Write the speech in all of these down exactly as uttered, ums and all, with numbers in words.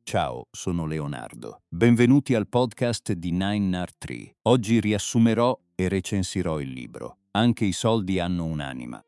Ciao, sono Leonardo. Benvenuti al podcast di Nine Art Tree. Oggi riassumerò e recensirò il libro Anche i soldi hanno un'anima.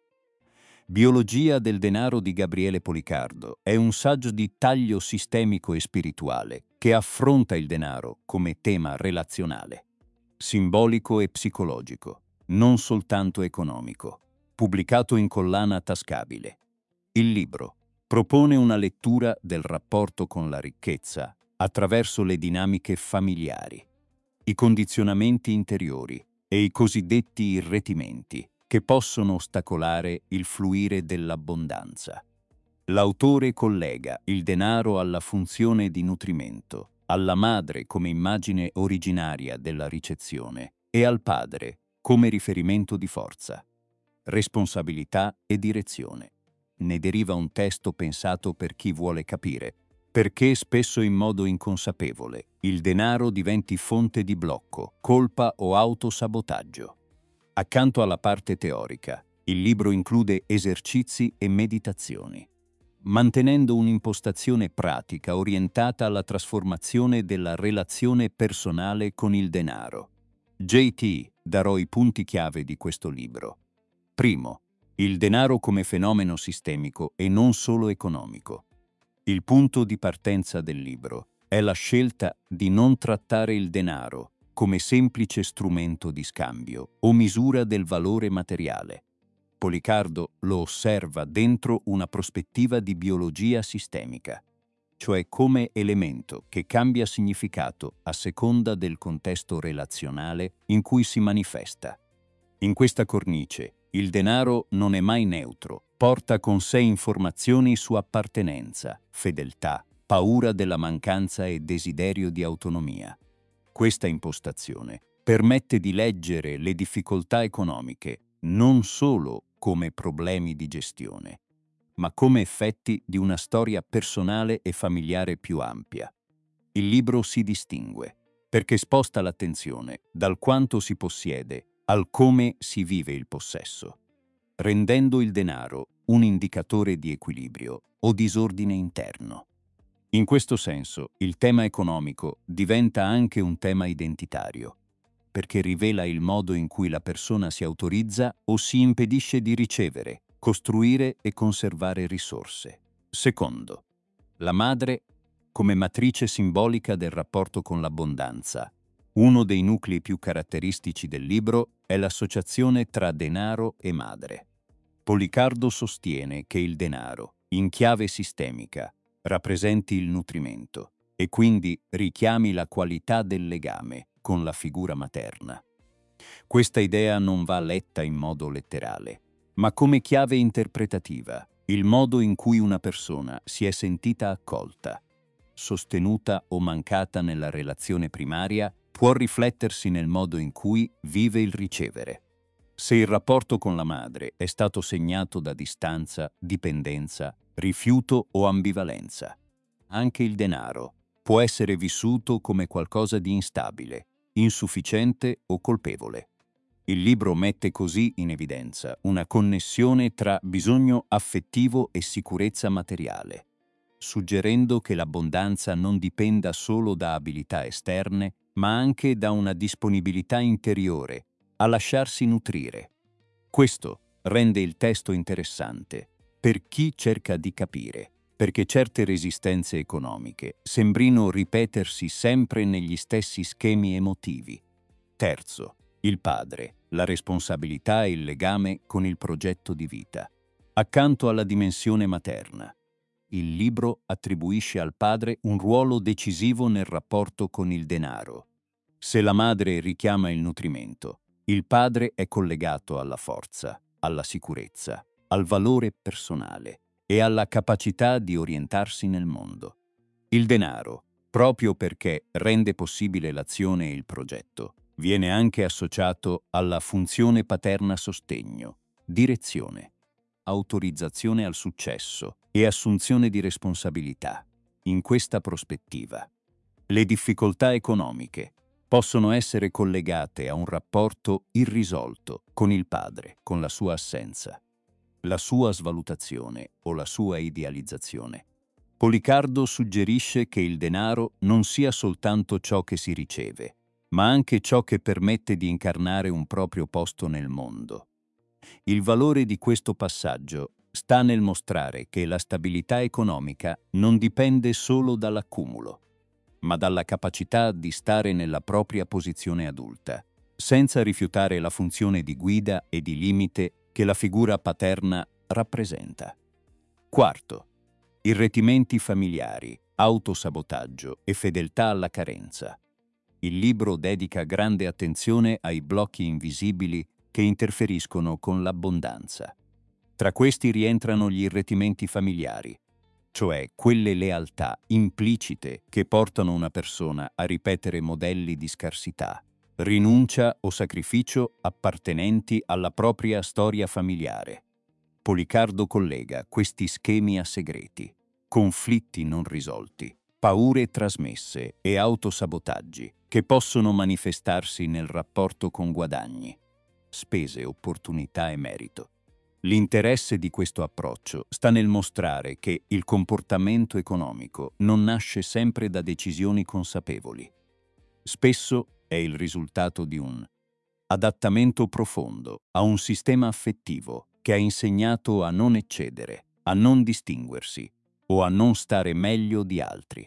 Biologia del denaro di Gabriele Policardo è un saggio di taglio sistemico e spirituale che affronta il denaro come tema relazionale, simbolico e psicologico, non soltanto economico. Pubblicato in collana tascabile. Il libro propone una lettura del rapporto con la ricchezza attraverso le dinamiche familiari, i condizionamenti interiori e i cosiddetti irretimenti che possono ostacolare il fluire dell'abbondanza. L'autore collega il denaro alla funzione di nutrimento, alla madre come immagine originaria della ricezione e al padre come riferimento di forza, responsabilità e direzione. Ne deriva un testo pensato per chi vuole capire perché spesso in modo inconsapevole il denaro diventi fonte di blocco, colpa o autosabotaggio. Accanto alla parte teorica, il libro include esercizi e meditazioni, mantenendo un'impostazione pratica orientata alla trasformazione della relazione personale con il denaro. J T darò i punti chiave di questo libro. Primo, il denaro come fenomeno sistemico e non solo economico. Il punto di partenza del libro è la scelta di non trattare il denaro come semplice strumento di scambio o misura del valore materiale. Policardo lo osserva dentro una prospettiva di biologia sistemica, cioè come elemento che cambia significato a seconda del contesto relazionale in cui si manifesta. In questa cornice, il denaro non è mai neutro, porta con sé informazioni su appartenenza, fedeltà, paura della mancanza e desiderio di autonomia. Questa impostazione permette di leggere le difficoltà economiche non solo come problemi di gestione, ma come effetti di una storia personale e familiare più ampia. Il libro si distingue perché sposta l'attenzione dal quanto si possiede al come si vive il possesso, rendendo il denaro un indicatore di equilibrio o disordine interno. In questo senso, il tema economico diventa anche un tema identitario, perché rivela il modo in cui la persona si autorizza o si impedisce di ricevere, costruire e conservare risorse. Secondo, la madre come matrice simbolica del rapporto con l'abbondanza. Uno dei nuclei più caratteristici del libro è l'associazione tra denaro e madre. Policardo sostiene che il denaro, in chiave sistemica, rappresenti il nutrimento e quindi richiami la qualità del legame con la figura materna. Questa idea non va letta in modo letterale, ma come chiave interpretativa, il modo in cui una persona si è sentita accolta, sostenuta o mancata nella relazione primaria può riflettersi nel modo in cui vive il ricevere. Se il rapporto con la madre è stato segnato da distanza, dipendenza, rifiuto o ambivalenza, anche il denaro può essere vissuto come qualcosa di instabile, insufficiente o colpevole. Il libro mette così in evidenza una connessione tra bisogno affettivo e sicurezza materiale, suggerendo che l'abbondanza non dipenda solo da abilità esterne, ma anche da una disponibilità interiore a lasciarsi nutrire. Questo rende il testo interessante per chi cerca di capire, perché certe resistenze economiche sembrino ripetersi sempre negli stessi schemi emotivi. Terzo, il padre, la responsabilità e il legame con il progetto di vita. Accanto alla dimensione materna, il libro attribuisce al padre un ruolo decisivo nel rapporto con il denaro. Se la madre richiama il nutrimento, il padre è collegato alla forza, alla sicurezza, al valore personale e alla capacità di orientarsi nel mondo. Il denaro, proprio perché rende possibile l'azione e il progetto, viene anche associato alla funzione paterna sostegno, direzione, autorizzazione al successo e assunzione di responsabilità. In questa prospettiva, le difficoltà economiche possono essere collegate a un rapporto irrisolto con il padre, con la sua assenza, la sua svalutazione o la sua idealizzazione. Policardo suggerisce che il denaro non sia soltanto ciò che si riceve, ma anche ciò che permette di incarnare un proprio posto nel mondo. Il valore di questo passaggio sta nel mostrare che la stabilità economica non dipende solo dall'accumulo, ma dalla capacità di stare nella propria posizione adulta, senza rifiutare la funzione di guida e di limite che la figura paterna rappresenta. Quarto, irretimenti familiari, autosabotaggio e fedeltà alla carenza. Il libro dedica grande attenzione ai blocchi invisibili che interferiscono con l'abbondanza. Tra questi rientrano gli irretimenti familiari, cioè quelle lealtà implicite che portano una persona a ripetere modelli di scarsità, rinuncia o sacrificio appartenenti alla propria storia familiare. Policardo collega questi schemi a segreti, conflitti non risolti, paure trasmesse e autosabotaggi che possono manifestarsi nel rapporto con guadagni, spese, opportunità e merito. L'interesse di questo approccio sta nel mostrare che il comportamento economico non nasce sempre da decisioni consapevoli. Spesso è il risultato di un adattamento profondo a un sistema affettivo che ha insegnato a non eccedere, a non distinguersi o a non stare meglio di altri.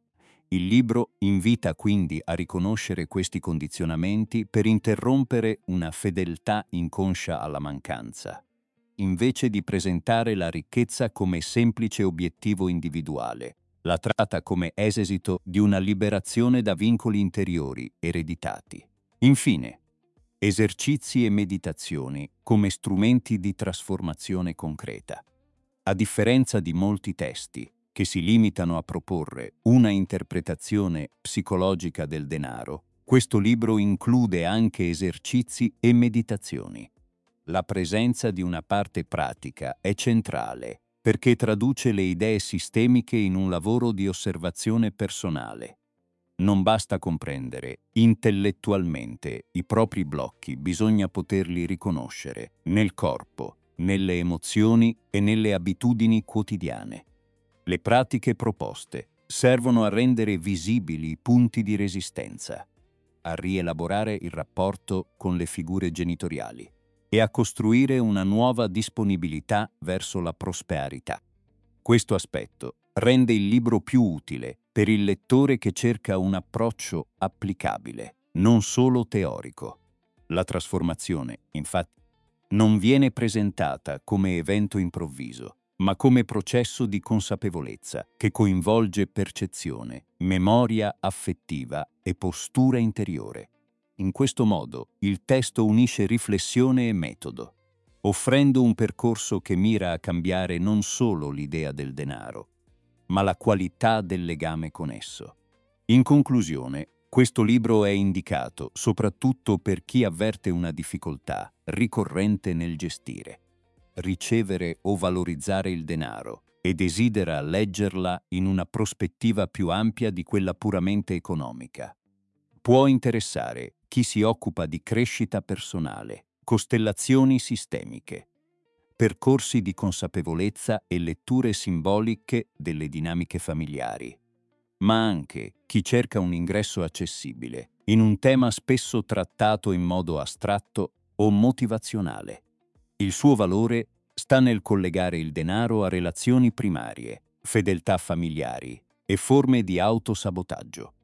Il libro invita quindi a riconoscere questi condizionamenti per interrompere una fedeltà inconscia alla mancanza, invece di presentare la ricchezza come semplice obiettivo individuale. La tratta come esito di una liberazione da vincoli interiori ereditati. Infine, esercizi e meditazioni come strumenti di trasformazione concreta. A differenza di molti testi che si limitano a proporre una interpretazione psicologica del denaro, questo libro include anche esercizi e meditazioni. La presenza di una parte pratica è centrale perché traduce le idee sistemiche in un lavoro di osservazione personale. Non basta comprendere intellettualmente i propri blocchi, bisogna poterli riconoscere nel corpo, nelle emozioni e nelle abitudini quotidiane. Le pratiche proposte servono a rendere visibili i punti di resistenza, a rielaborare il rapporto con le figure genitoriali e a costruire una nuova disponibilità verso la prosperità. Questo aspetto rende il libro più utile per il lettore che cerca un approccio applicabile, non solo teorico. La trasformazione, infatti, non viene presentata come evento improvviso, ma come processo di consapevolezza che coinvolge percezione, memoria affettiva e postura interiore. In questo modo, il testo unisce riflessione e metodo, offrendo un percorso che mira a cambiare non solo l'idea del denaro, ma la qualità del legame con esso. In conclusione, questo libro è indicato soprattutto per chi avverte una difficoltà ricorrente nel gestire, ricevere o valorizzare il denaro e desidera leggerla in una prospettiva più ampia di quella puramente economica. Può interessare chi si occupa di crescita personale, costellazioni sistemiche, percorsi di consapevolezza e letture simboliche delle dinamiche familiari, ma anche chi cerca un ingresso accessibile in un tema spesso trattato in modo astratto o motivazionale. Il suo valore sta nel collegare il denaro a relazioni primarie, fedeltà familiari e forme di autosabotaggio,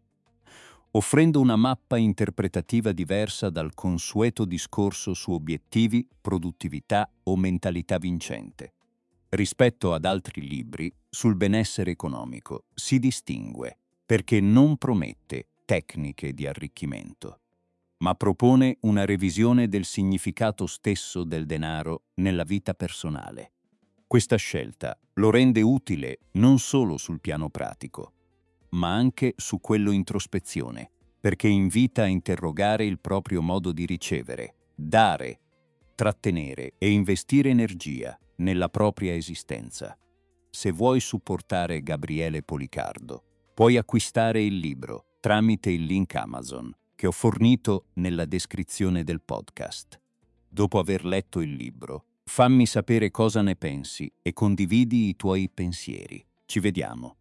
offrendo una mappa interpretativa diversa dal consueto discorso su obiettivi, produttività o mentalità vincente. Rispetto ad altri libri sul benessere economico, si distingue perché non promette tecniche di arricchimento, ma propone una revisione del significato stesso del denaro nella vita personale. Questa scelta lo rende utile non solo sul piano pratico, ma anche su quello introspezione, perché invita a interrogare il proprio modo di ricevere, dare, trattenere e investire energia nella propria esistenza. Se vuoi supportare Gabriele Policardo, puoi acquistare il libro tramite il link Amazon che ho fornito nella descrizione del podcast. Dopo aver letto il libro, fammi sapere cosa ne pensi e condividi i tuoi pensieri. Ci vediamo.